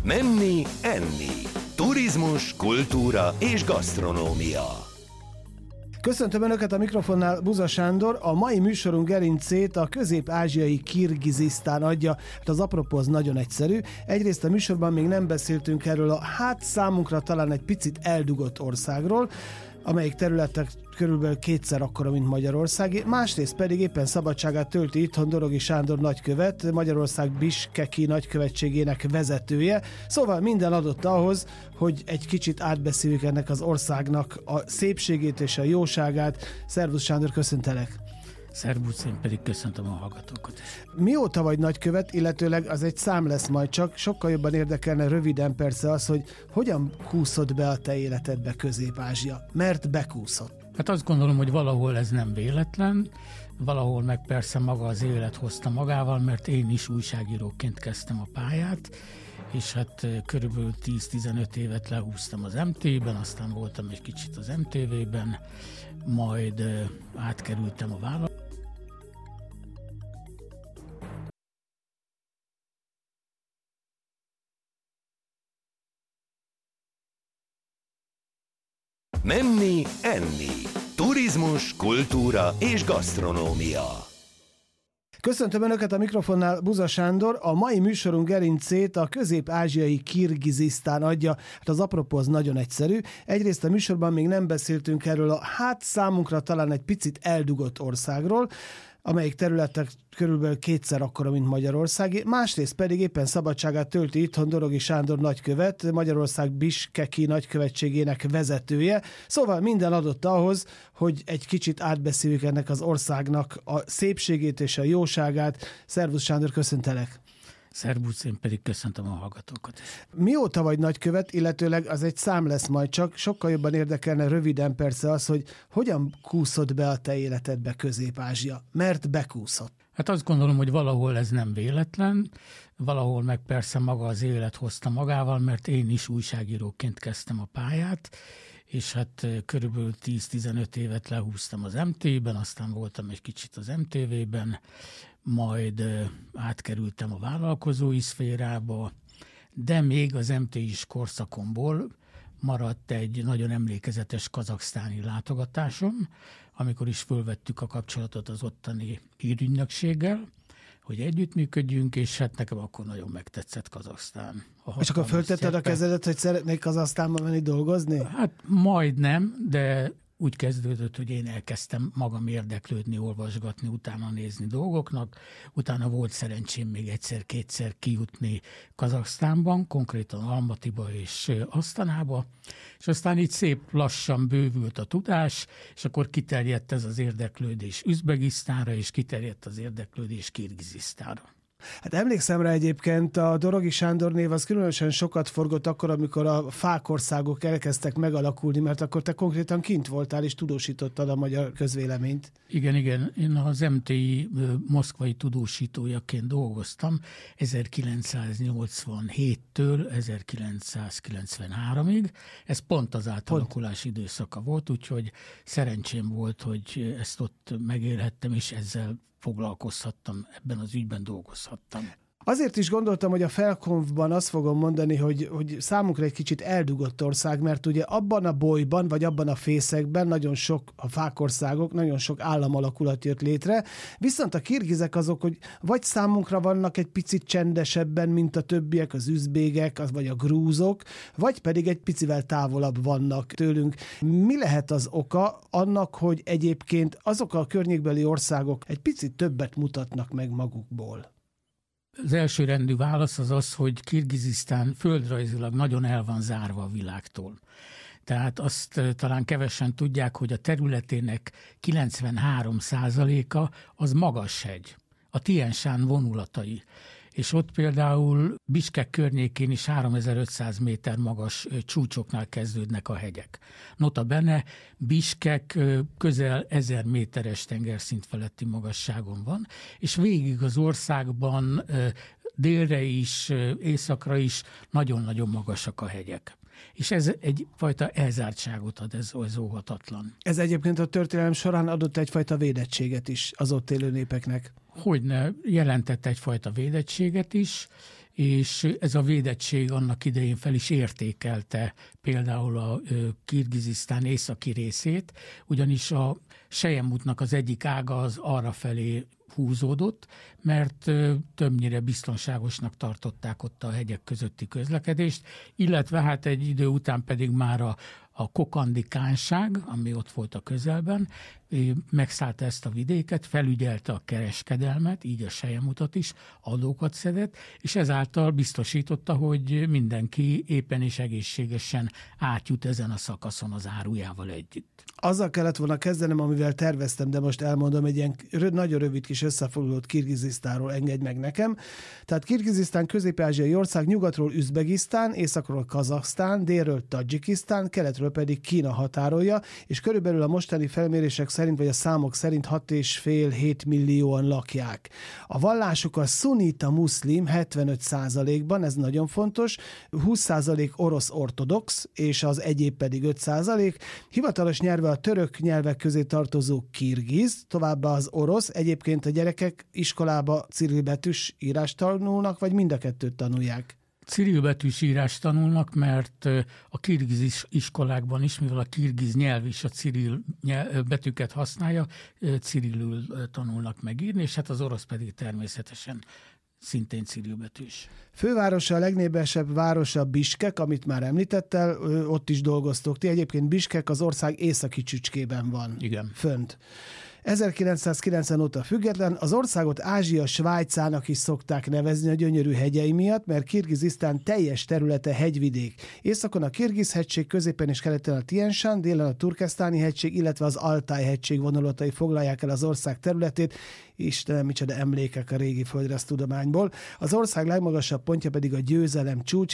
Menni, enni. Turizmus, kultúra és gasztronómia. Köszöntöm Önöket, a mikrofonnál Buza Sándor. A mai műsorunk gerincét a közép-ázsiai Kirgizisztán adja. Hát az apropó az nagyon egyszerű. Egyrészt a műsorban még nem beszéltünk erről a számunkra talán egy picit eldugott országról, amelyik területek körülbelül kétszer akkora, mint Magyarország. Másrészt pedig éppen szabadságát tölti itthon Dorogi Sándor nagykövet, Magyarország Biskeki nagykövetségének vezetője. Szóval minden adott ahhoz, hogy egy kicsit átbeszéljük ennek az országnak a szépségét és a jóságát. Szervusz Sándor, köszöntelek! Szervusz, én pedig köszöntöm a hallgatókat. Mióta vagy nagykövet, illetőleg az egy szám lesz majd, csak sokkal jobban érdekelne röviden persze az, hogy hogyan kúszott be a te életedbe Közép-Ázsia? Mert bekúszott. Hát azt gondolom, hogy valahol ez nem véletlen, valahol meg persze maga az élet hozta magával, mert én is újságíróként kezdtem a pályát, és hát körülbelül 10-15 évet lehúztam az MT-ben, aztán voltam egy kicsit az MTV-ben, majd átkerültem a vállalatba. Menni, enni. Turizmus, kultúra és gasztronómia. Köszöntöm Önöket, a mikrofonnál Buza Sándor. A mai műsorunk gerincét a közép-ázsiai Kirgizisztán adja. Hát az apropó az nagyon egyszerű. Egyrészt a műsorban még nem beszéltünk erről a számunkra talán egy picit eldugott országról, amelyik területek körülbelül kétszer akkora, mint Magyarország. Másrészt pedig éppen szabadságát tölti itthon Dorogi Sándor nagykövet, Magyarország Biskeki nagykövetségének vezetője. Szóval minden adott ahhoz, hogy egy kicsit átbeszéljük ennek az országnak a szépségét és a jóságát. Szervusz Sándor, köszöntelek! Szervusz, én pedig köszöntöm a hallgatókat. Mióta vagy nagykövet, illetőleg az egy szám lesz majd, csak sokkal jobban érdekelne röviden persze az, hogy hogyan kúszott be a te életedbe Közép-Ázsia? Mert bekúszott. Hát azt gondolom, hogy valahol ez nem véletlen, valahol meg persze maga az élet hozta magával, mert én is újságíróként kezdtem a pályát, és hát körülbelül 10-15 évet lehúztam az MT-ben, aztán voltam egy kicsit az MTV-ben, majd átkerültem a vállalkozói szférába, de még az MT-s korszakomból maradt egy nagyon emlékezetes kazaksztáni látogatásom, amikor is fölvettük a kapcsolatot az ottani hírügynökséggel, hogy együttműködjünk, és hát nekem akkor nagyon megtetszett Kazaksztán. És akkor föltetted a kezedet, hogy szeretnék Kazahsztánba menni dolgozni? Hát majdnem, de úgy kezdődött, hogy én elkezdtem magam érdeklődni, olvasgatni, utána nézni dolgoknak. Utána volt szerencsém még egyszer-kétszer kijutni Kazaksztánban, konkrétan Almatiba és Asztanába, és aztán így szép lassan bővült a tudás, és akkor kiterjedt ez az érdeklődés Üzbegisztánra, és kiterjedt az érdeklődés Kirgizisztánra. Hát emlékszem rá egyébként, a Dorogi Sándor név az különösen sokat forgott akkor, amikor a fákországok elkezdtek megalakulni, mert akkor te konkrétan kint voltál és tudósítottad a magyar közvéleményt. Igen. Én az MTI moszkvai tudósítójaként dolgoztam 1987-től 1993-ig. Ez pont az átalakulás időszaka volt, úgyhogy szerencsém volt, hogy ezt ott megélhettem, és ezzel foglalkozhattam, ebben az ügyben dolgozhattam. Azért is gondoltam, hogy a Felkonfban azt fogom mondani, hogy számunkra egy kicsit eldugott ország, mert ugye abban a bolyban, vagy abban a fészekben nagyon sok a fákországok, nagyon sok államalakulat jött létre, viszont a kirgizek azok, hogy vagy számunkra vannak egy picit csendesebben, mint a többiek, az üzbégek, vagy a grúzok, vagy pedig egy picivel távolabb vannak tőlünk. Mi lehet az oka annak, hogy egyébként azok a környékbeli országok egy picit többet mutatnak meg magukból? Az elsőrendű válasz az az, hogy Kirgizisztán földrajzilag nagyon el van zárva a világtól. Tehát azt talán kevesen tudják, hogy a területének 93%-a az magashegy, a Tien Shan vonulatai. És ott például Biskek környékén is 3500 méter magas csúcsoknál kezdődnek a hegyek. Nota bene, Biskek közel 1000 méteres tengerszint feletti magasságon van, és végig az országban délre is, északra is nagyon-nagyon magasak a hegyek. És ez egyfajta elzártságot ad, ez óhatatlan. Ez egyébként a történelem során adott egyfajta védettséget is az ott élő népeknek. Hogyne, jelentett egyfajta védettséget is, és ez a védettség annak idején fel is értékelte például a Kirgizisztán északi részét, ugyanis a Selyemútnak az egyik ága az arrafelé húzódott, mert többnyire biztonságosnak tartották ott a hegyek közötti közlekedést, illetve hát egy idő után pedig már a kokandi kánság, ami ott volt a közelben, megszállta ezt a vidéket, felügyelte a kereskedelmet, így a Selyemutat is, adókat szedett, és ezáltal biztosította, hogy mindenki éppen és egészségesen átjut ezen a szakaszon az árujával együtt. Azzal kellett volna kezdenem, amivel terveztem, de most elmondom, egy ilyen nagyon rövid kis összefoglalót Kirgizisztánról engedj meg nekem. Tehát Kirgizisztán közép-ázsiai ország, nyugatról Üzbegisztán, északról Kazaksztán, délről Tadzsikisztán, keletről pedig Kína határolja, és körülbelül a mostani felmérések szerint, vagy a számok szerint 6,5-7 millióan lakják. A vallásuk a szunita muszlim 75%-ban, ez nagyon fontos, 20% orosz ortodox, és az egyéb pedig 5%. Hivatalos nyelve a török nyelvek közé tartozó kirgiz, továbbá az orosz. Egyébként a gyerekek iskolába cirilbetűs írást tanulnak, vagy mind a kettőt tanulják? Cirilbetűs írást tanulnak, mert a kirgiz iskolákban is, mivel a kirgiz nyelv is a ciril betűket használja, cirilül tanulnak megírni, és hát az orosz pedig természetesen szintén cirilbetűs. Fővárosa, a legnépesebb városa Biskek, amit már említettel, ott is dolgoztok ti. Egyébként Biskek az ország északi csücskében van. Igen. Fönt. 1990 óta független, az országot Ázsia Svájcának is szokták nevezni a gyönyörű hegyei miatt, mert Kirgizisztán teljes területe hegyvidék. Északon a Kirgiz-hegység, középen és keleten a Tien Shan, délen a Turkesztáni hegység, illetve az Altáj-hegység vonulatai foglalják el az ország területét. Istenem, micsoda emlékek a régi földrajztudományból. Az ország legmagasabb pontja pedig a Győzelem csúcs,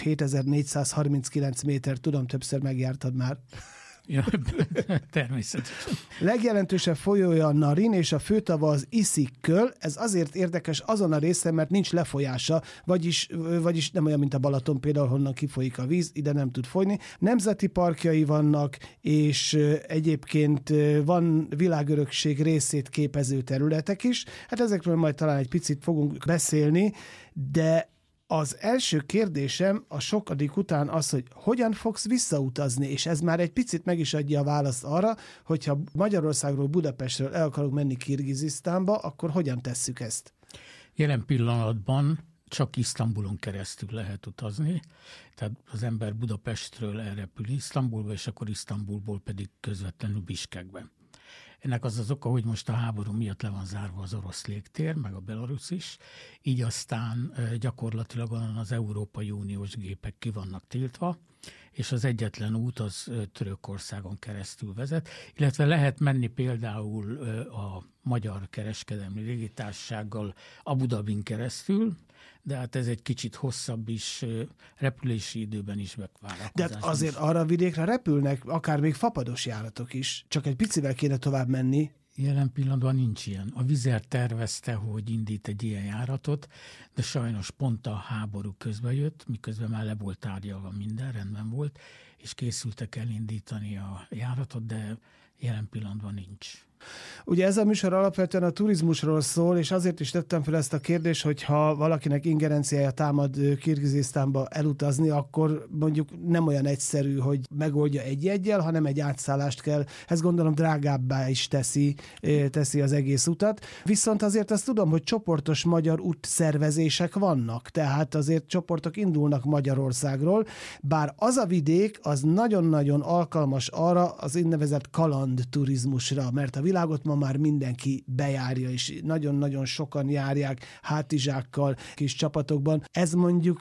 7439 méter. Tudom, többször megjártad már. Ja, természetesen. Legjelentősebb folyója a Narin, és a főtava az Iszik-köl. Ez azért érdekes azon a részen, mert nincs lefolyása, vagyis nem olyan, mint a Balaton például, honnan kifolyik a víz, ide nem tud folyni. Nemzeti parkjai vannak, és egyébként van világörökség részét képező területek is. Hát ezekről majd talán egy picit fogunk beszélni, de az első kérdésem a sokadik után az, hogy hogyan fogsz visszautazni, és ez már egy picit meg is adja a választ arra, hogyha Magyarországról, Budapestről el akarunk menni Kirgizisztánba, akkor hogyan tesszük ezt? Jelen pillanatban csak Isztambulon keresztül lehet utazni, tehát az ember Budapestről elrepül Isztambulba, és akkor Isztambulból pedig közvetlenül Biskekbe. Ennek az az oka, hogy most a háború miatt le van zárva az orosz légtér, meg a belarusz is, így aztán gyakorlatilag az Európai Uniós gépek ki vannak tiltva, és az egyetlen út az Törökországon keresztül vezet, illetve lehet menni például a Magyar Kereskedelmi Légitársasággal Abu Dhabin keresztül, de hát ez egy kicsit hosszabb is, repülési időben is megvárakozás. De hát azért arra a vidékre repülnek, akár még fapados járatok is, csak egy picivel kéne tovább menni. Jelen pillanatban nincs ilyen. A Vizer tervezte, hogy indít egy ilyen járatot, de sajnos pont a háború közben jött, miközben már le volt tárgyalva minden, rendben volt, és készültek elindítani a járatot, de jelen pillanatban nincs. Ugye ez a műsor alapvetően a turizmusról szól, és azért is tettem fel ezt a kérdést, hogy ha valakinek ingerenciája támad Kirgizisztánba elutazni, akkor mondjuk nem olyan egyszerű, hogy megoldja egy-egyel, hanem egy átszállást kell. Ez gondolom drágábbá is teszi az egész utat. Viszont azért azt tudom, hogy csoportos magyar útszervezések vannak, tehát azért csoportok indulnak Magyarországról, bár az a vidék az nagyon-nagyon alkalmas arra az úgynevezett kalandturizmusra, mert a világot ma már mindenki bejárja, és nagyon-nagyon sokan járják hátizsákkal, kis csapatokban. Ez mondjuk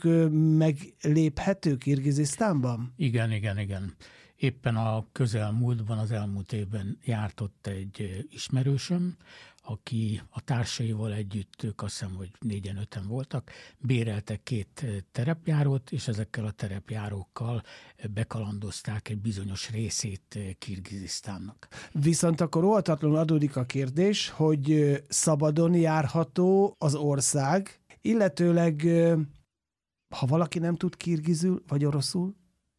megléphető Kirgizisztánban? Igen. Éppen a közelmúltban, az elmúlt évben járt ott egy ismerősöm, aki a társaival együtt, ők azt hiszem, hogy 4-5 voltak, béreltek 2 terepjárót, és ezekkel a terepjárókkal bekalandozták egy bizonyos részét Kirgizisztánnak. Viszont akkor óhatatlanul adódik a kérdés, hogy szabadon járható az ország, illetőleg ha valaki nem tud kirgizül vagy oroszul,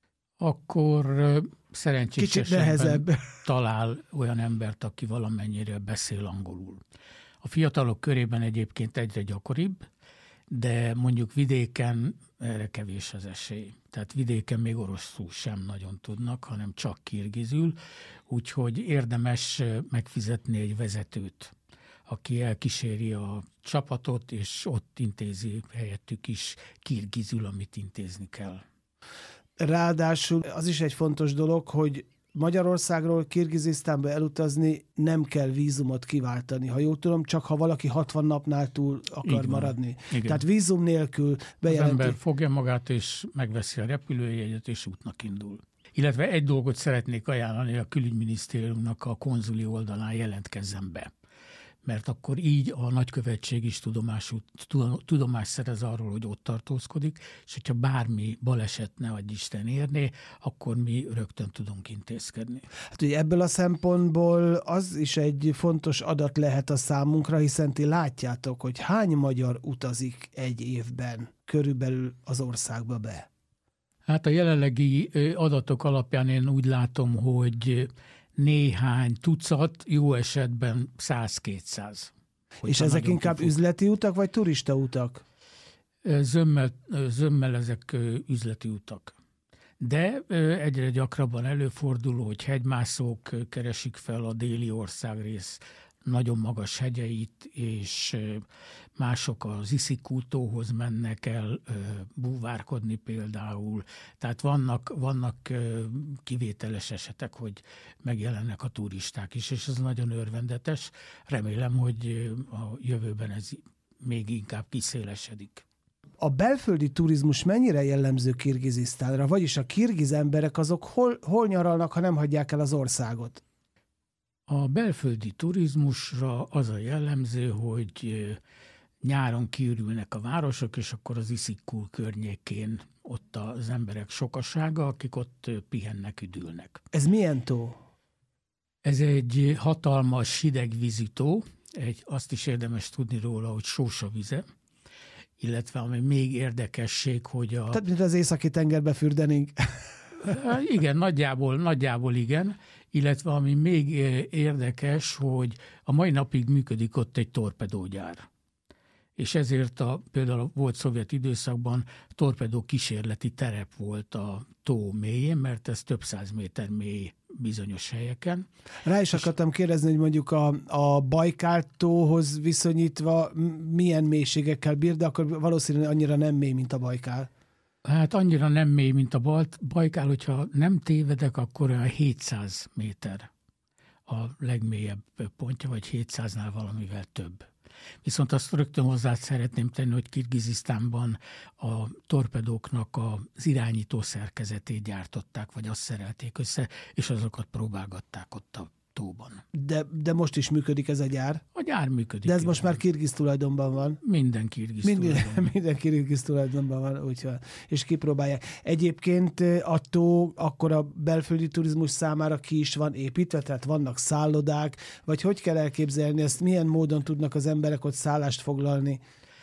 akkor szerencsés esetben talál olyan embert, aki valamennyire beszél angolul. A fiatalok körében egyébként egyre gyakoribb, de mondjuk vidéken erre kevés az esély. Tehát vidéken még oroszul sem nagyon tudnak, hanem csak kirgizül, úgyhogy érdemes megfizetni egy vezetőt, aki elkíséri a csapatot, és ott intézi helyettük is kirgizül, amit intézni kell. Ráadásul az is egy fontos dolog, hogy Magyarországról Kirgizisztánba elutazni nem kell vízumot kiváltani. Ha jól tudom, csak ha valaki 60 napnál túl akar maradni. Igen. Tehát vízum nélkül bejelenti. Az ember fogja magát, és megveszi a repülőjegyet, és útnak indul. Illetve egy dolgot szeretnék ajánlani, a külügyminisztériumnak a konzuli oldalán jelentkezzen be. Mert akkor így a nagykövetség is tudomást szerez arról, hogy ott tartózkodik, és hogyha bármi baleset ne adj Isten érné, akkor mi rögtön tudunk intézkedni. Hát ugye ebből a szempontból az is egy fontos adat lehet a számunkra, hiszen ti látjátok, hogy hány magyar utazik egy évben körülbelül az országba be. Hát a jelenlegi adatok alapján én úgy látom, hogy néhány tucat, jó esetben 100-200. És ezek inkább üzleti utak, vagy turista utak? Zömmel ezek üzleti utak. De egyre gyakrabban előfordul, hogy hegymászók keresik fel a déli országrész nagyon magas hegyeit, és mások az Iszikultóhoz mennek el búvárkodni például. Tehát vannak kivételes esetek, hogy megjelennek a turisták is, és ez nagyon örvendetes. Remélem, hogy a jövőben ez még inkább kiszélesedik. A belföldi turizmus mennyire jellemző Kirgizisztánra? Vagyis a kirgiz emberek azok hol nyaralnak, ha nem hagyják el az országot? A belföldi turizmusra az a jellemző, hogy nyáron kiürülnek a városok, és akkor az Isikkul környékén ott az emberek sokasága, akik ott pihennek, üdülnek. Ez milyen tó? Ez egy hatalmas hidegvízű tó, azt is érdemes tudni róla, hogy sósavize, illetve ami még érdekesség, hogy Tehát, mint az északi tengerbe fürdenénk. Igen, nagyjából igen, illetve ami még érdekes, hogy a mai napig működik ott egy torpedógyár. És ezért például a volt szovjet időszakban torpedó kísérleti terep volt a tó mélyén, mert ez több 100 méter mély bizonyos helyeken. Rá is akartam kérdezni, hogy mondjuk a Bajkál-tóhoz viszonyítva milyen mélységekkel bír, de akkor valószínűleg annyira nem mély, mint a Bajkál. Hát annyira nem mély, mint a Bajkál, hogyha nem tévedek, akkor olyan 700 méter a legmélyebb pontja, vagy 700-nál valamivel több. Viszont azt rögtön hozzá szeretném tenni, hogy Kirgizisztánban a torpedóknak az irányító szerkezetét gyártották, vagy azt szerelték össze, és azokat próbálgatták ott a tóban. De most is működik ez a gyár? A gyár működik. De ez most már kirgiz tulajdonban van? Minden kirgiz tulajdonban. Minden kirgiz tulajdonban van, úgyhogy, és kipróbálják. Egyébként a tó akkor a belföldi turizmus számára ki is van építve, tehát vannak szállodák, vagy hogy kell elképzelni ezt, milyen módon tudnak az emberek ott szállást foglalni?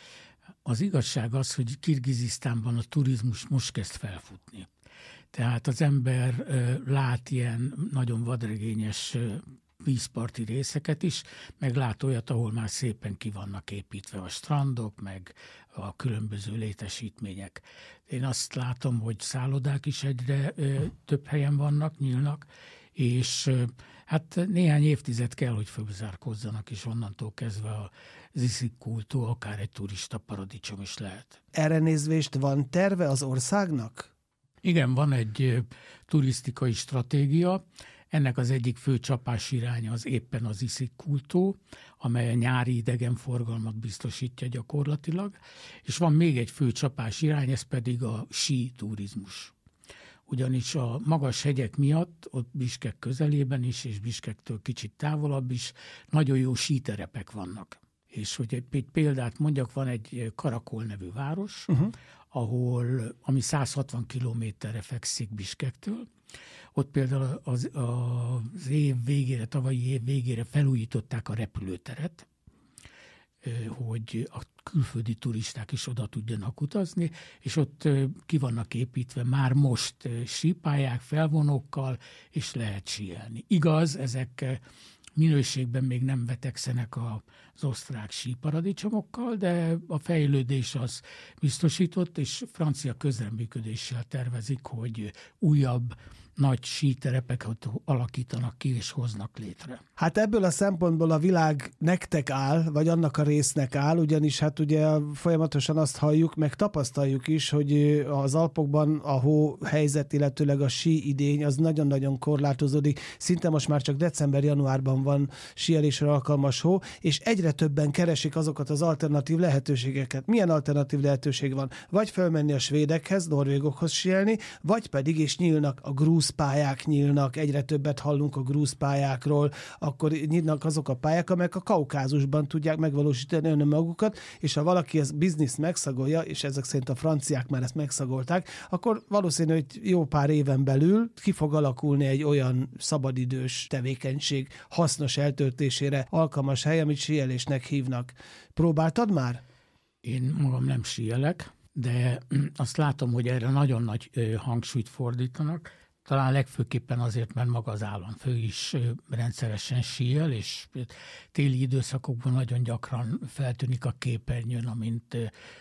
Az igazság az, hogy Kirgizisztánban a turizmus most kezd felfutni. Tehát az ember lát ilyen nagyon vadregényes vízparti részeket is, meg lát olyat, ahol már szépen ki vannak építve a strandok, meg a különböző létesítmények. Én azt látom, hogy szállodák is egyre több helyen vannak, nyílnak, és hát néhány évtized kell, hogy fölzárkózzanak, és onnantól kezdve az Isikkul-tó akár egy turista paradicsom is lehet. Erre nézvést van terve az országnak? Igen, van egy turisztikai stratégia. Ennek az egyik fő csapásiránya az éppen az Isikkul-tó, amely a nyári idegenforgalmat biztosítja gyakorlatilag, és van még egy fő csapásirány, ez pedig a sí turizmus. Ugyanis a magas hegyek miatt, ott Biskek közelében is, és Biskektől kicsit távolabb is, nagyon jó síterepek vannak. És hogy egy példát mondjak, van egy Karakol nevű város, ami 160 kilométerre fekszik Biskektől. Ott például az év végére, tavalyi év végére felújították a repülőteret, hogy a külföldi turisták is oda tudjanak utazni, és ott ki vannak építve már most sípályák, felvonókkal, és lehet síelni. Igaz, ezek minőségben még nem vetekszenek az osztrák síparadicsomokkal, de a fejlődés az biztosított, és francia közreműködéssel tervezik, hogy újabb nagy síterepeket alakítanak ki és hoznak létre. Hát ebből a szempontból a világ nektek áll, vagy annak a résznek áll, ugyanis hát ugye folyamatosan azt halljuk, meg tapasztaljuk is, hogy az Alpokban a hó helyzet, illetőleg a sí idény az nagyon-nagyon korlátozódik. Szinte most már csak december-januárban van síelésre alkalmas hó, és egyre többen keresik azokat az alternatív lehetőségeket. Milyen alternatív lehetőség van? Vagy felmenni a svédekhez, norvégokhoz síelni, vagy pedig is nyílnak a grúzpályák nyílnak, egyre többet hallunk a grúzpályákról, akkor nyílnak azok a pályák, amelyek a Kaukázusban tudják megvalósítani önmagukat, és ha valaki ezt bizniszt megszagolja, és ezek szerint a franciák már ezt megszagolták, akkor valószínű, hogy jó pár éven belül ki fog alakulni egy olyan szabadidős tevékenység hasznos eltöltésére alkalmas hely, amit síelésnek hívnak. Próbáltad már? Én magam nem síelek, de azt látom, hogy erre nagyon nagy hangsúlyt fordítanak. Talán legfőképpen azért, mert maga az államfő is rendszeresen síel, és téli időszakokban nagyon gyakran feltűnik a képernyőn, amint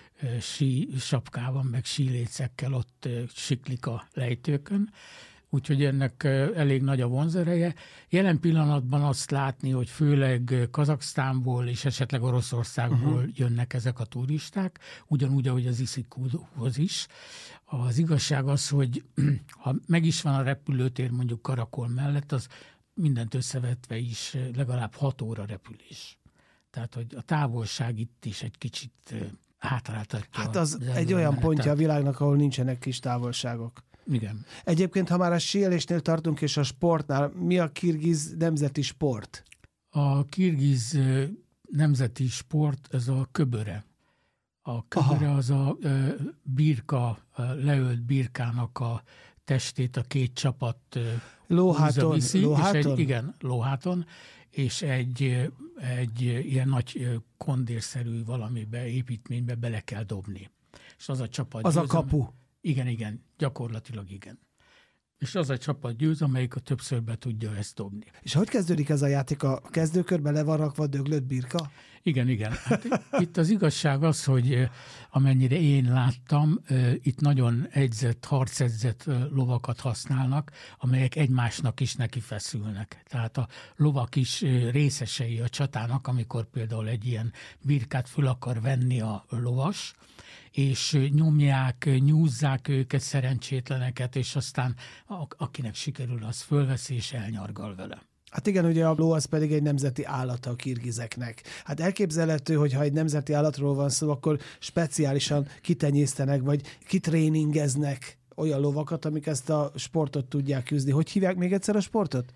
sí sapkában, meg sílécekkel ott siklik a lejtőkön. Úgyhogy ennek elég nagy a vonzereje. Jelen pillanatban azt látni, hogy főleg Kazaksztánból és esetleg Oroszországból jönnek ezek a turisták, ugyanúgy, ahogy az Iszikúhoz is. Az igazság az, hogy ha meg is van a repülőtér mondjuk Karakol mellett, az mindent összevetve is legalább 6 óra repülés. Tehát, hogy a távolság itt is egy kicsit hátráltatja. Hát az egy olyan pontja a világnak, ahol nincsenek kis távolságok. Igen. Egyébként, ha már a síelésnél tartunk és a sportnál, mi a kirgiz nemzeti sport? A kirgiz nemzeti sport, ez a köböre. A köböre az a birka, leölt birkának a testét a két csapat lóháton, igen, lóháton, és egy ilyen nagy kondérszerű valamibe, építménybe bele kell dobni. És az a csapat az győz, a kapu. Igen, gyakorlatilag igen. És az a csapat győz, amelyik a többször be tudja ezt dobni. És hogy kezdődik ez a játék? A kezdőkörbe le van rakva döglött birka? Igen. Hát itt az igazság az, hogy amennyire én láttam, itt nagyon harcedzett lovakat használnak, amelyek egymásnak is neki feszülnek. Tehát a lovak is részesei a csatának, amikor például egy ilyen birkát föl akar venni a lovas, és nyomják, nyúzzák őket, szerencsétleneket, és aztán akinek sikerül, az fölveszi és elnyargal vele. Hát igen, ugye a ló az pedig egy nemzeti állata a kirgizeknek. Hát elképzelhető, hogy ha egy nemzeti állatról van szó, akkor speciálisan kitenyésztenek, vagy kitréningeznek olyan lovakat, amik ezt a sportot tudják küzdni. Hogy hívják még egyszer a sportot?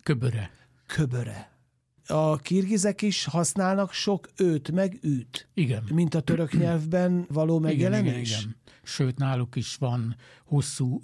Köböre. A kirgizek is használnak sok őt, meg űt. Igen. Mint a török nyelvben való megjelenés? Igen. Sőt, náluk is van hosszú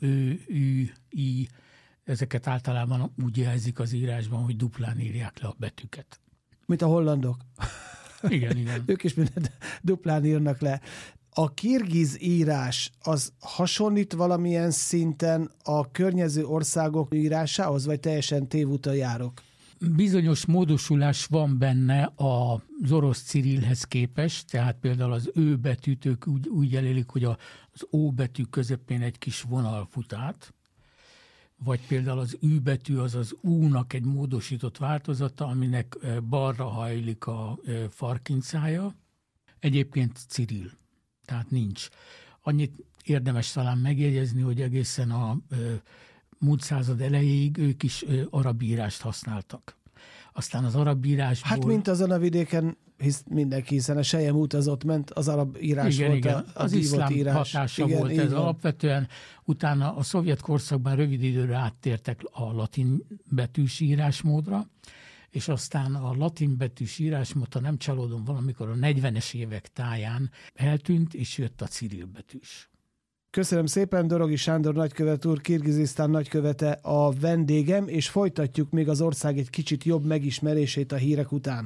i, ezeket általában úgy jelzik az írásban, hogy duplán írják le a betűket. Mint a hollandok. Igen. Ők is mindent duplán írnak le. A kirgiz írás az hasonlít valamilyen szinten a környező országok írásához, vagy teljesen tévúton járok? Bizonyos módosulás van benne az orosz cirilhez képest, tehát például az ő betűt ők úgy jelölik, hogy az ó betű közepén egy kis vonal fut át, vagy például az ű betű az az ú-nak egy módosított változata, aminek balra hajlik a farkincája. Egyébként ciril, tehát nincs. Annyit érdemes talán megjegyezni, hogy egészen a múlt század elejéig ők is arab írást használtak. Aztán az arab írásból... Hát mint azon a vidéken hisz mindenki, hiszen a Sejem út az ott ment, az arab írás volt igen. Az iszlám írás. Hatása volt ez alapvetően. Utána a szovjet korszakban rövid időre áttértek a latin betűs írásmódra, és aztán a latin betűs írásmód, ha nem csalódom, valamikor a 40-es évek táján eltűnt, és jött a ciril betűs. Köszönöm szépen, Dorogi Sándor nagykövet úr, Kirgizisztán nagykövete a vendégem, és folytatjuk még az ország egy kicsit jobb megismerését a hírek után.